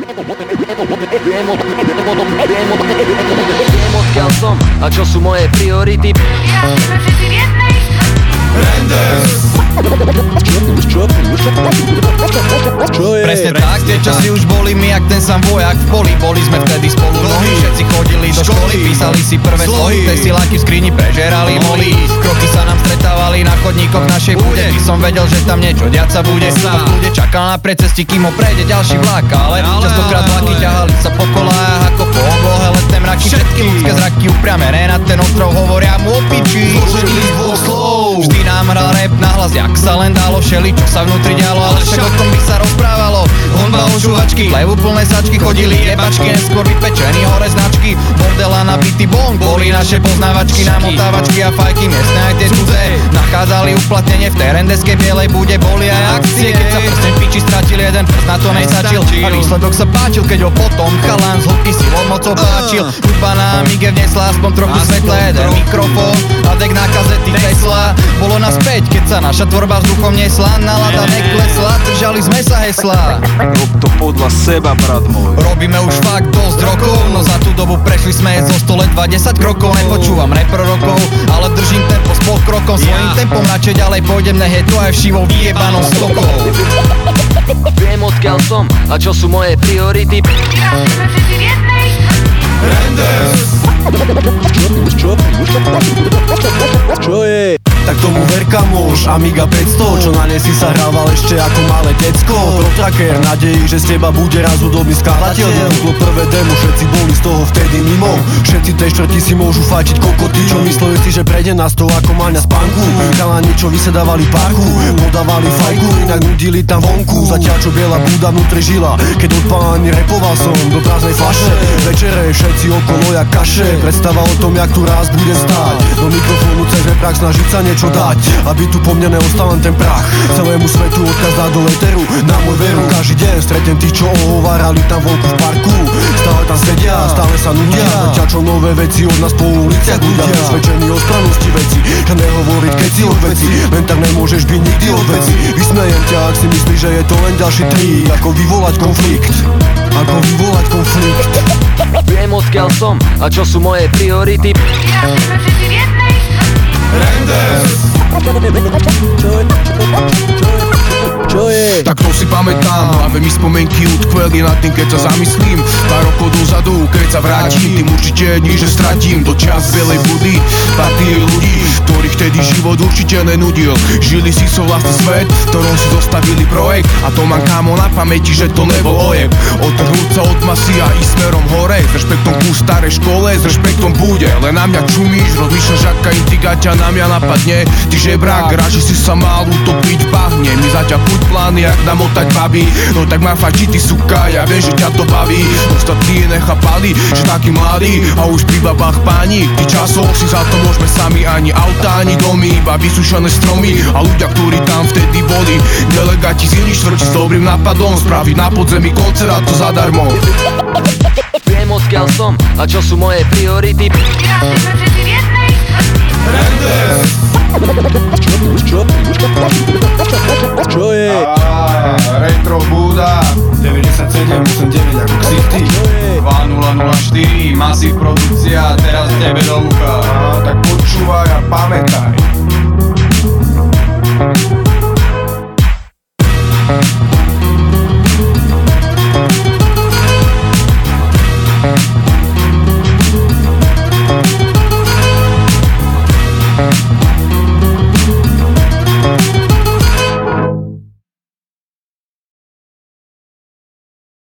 Viem odkiaľ som a čo sú moje priority. Ja sme všetci v jednej Presne tak, tie časy už boli my, jak ten sám vojak v poli. Boli sme vtedy spolu mnohí, všetci chodili do školy, písali si prvé slohy, tesiláky v skrini prežerali moly. Kroky sa nám stretávali na chodníkoch našej bude. Ty som vedel, že tam niečo diať sa bude. V kľude čakal na predcestí, kým ho prejde ďalší vlak. Ale častokrát vlaky ťahali sa po kolájach ako po oblohe letné mraky. Všetky ľudské zraky upriamené na ten ostrov hovoria mu o piči. Zložený z dvoch slov. Vždy nám hral rap nahlas, jak sa len dalo, všeli čo sa vnútri dialo, ale však o tom by sa rozprávalo. Honba o žuvačky, plevu plné sačky, chodili jebačky, neskôr vypečený hore značky. Bordela nabitý bong, boli naše poznávačky, namotávačky a fajky, miestne aj tie cudze. Nachádzali uplatnenie v terendeskej bielej bude, boli aj akcie, keď sa prsteň piči stratil, jeden prst na to nesačil. A výsledok sa páčil, keď ho potom chalán z hĺbky silou mocou páčil. Hudba na Amige vnesla aspoň trochu svetla, jeden mikrofón a dek na kazety Tesla. Bolo nás 5, keď sa naša tvorba vzduchom nesla, nálada neklesla, držali sme sa hesla. Rob to podľa seba, brat môj. Robíme už fakt dosť rokov, no za tú dobu prešli sme zo 100 let 20 krokov. Nepočúvam reprorokov, ale držím tempo s pokrokom. Svojím tempom radšej ďalej pôjdem, nech je to aj všivou vyjebanou stokou. Viem odkiaľ som a čo sú moje priority. Ja sme všetci v jednej Čo je? Tak tomu ver kamoš, Amiga 500, čo na nej si sa hrával ešte ako malé decko. Protracker, nadejí, že z teba bude raz hudobný skladateľ. Vypuklo prvé demo, všetci boli z toho vtedy mimo. Všetci tej štvrti si môžu fajčiť kokoty. Čo mysleli si, že prejde nás to ako maňa z panku? Chalani, čo vysedávali parku, podávali fajku, inak nudili tam vonku. Zatiaľ čo biela búda vnútri žila, keď od páni repoval som do prázdnej fľaše. Večere všetci okolo jak kaše, predstava o tom, jak tu raz bude stáť. Do mikrofónu cez reprak snažiť sa niečo dať, aby tu po mne neostal len ten prach. Celému svetu odkaz dá do éteru, na môj veru. Každý deň stretnem tých, čo ohovárali tam vonku v parku. Stále tam sedia, stále sa nudia, zatiaľ čo nové veci od nás po uliciach ľudia. Presvedčení o správnosti veci, že nehovoriť keď si od veci, len tak nemôžeš byť nikdy od veci. Vysmejem ťa, ak si myslíš, že je to len ďalší trik, ako vyvolať konflikt. Ako vyvolať konflikt. Viem odkiaľ som a čo sú moje priority. Ja sme všetci v jednej Čo je? Tak to si pamätám, hlavne mi spomienky utkveli nad tým, keď sa zamyslím. Pár rokov dozadu, keď sa vrátim, tým určite nič nestratím. Do čas bielej budy, partie ľudí, ktorých vtedy život určite nenudil. Žili si so vlastný svet, v ktorom si zostavili projekt, a to mám kámo na pamäti, že to nebol ojeb. Odtrhnúť sa od masy a ísť smerom hore, s rešpektom ku starej škole, s rešpektom bude. Len na mňa čumíš, rozmýšľaš, aká intriga ťa na mňa napadne. Ty žebrák, radšej si sa mal utopiť v bahne. My zatiaľ buď plány, jak namotať baby. No tak má fači, ty suka, ja viem, že ťa to baví. Ostatní nechápali, že taký mladý a už pri babách páni. V tých časoch si za to môžeme sami, ani auta, ani domy, iba vysúšané stromy a ľudia, ktorí tam vtedy boli. Delegáti z iných štvrtí s dobrým nápadom spraviť na podzemí koncert a to zadarmo. Viem odkiaľ som a čo sú moje priority. Ja sme všetci v jednej Čo je? Retro Buda 9789 ako ksichty. 2004, Massive produkcia, teraz tebe do ucha. Tak počúvaj a pamätaj,